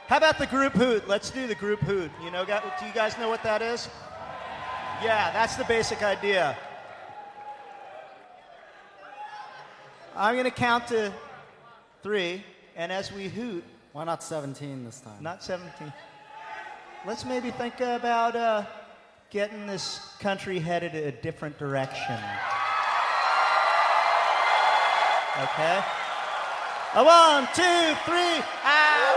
How about the group hoot? Let's do the group hoot. Do you guys know what that is? Yeah, that's the basic idea. I'm going to count to 3, and as we hoot... Why not 17 this time? Not 17. Let's maybe think about getting this country headed a different direction. Okay? 1, 2, 3,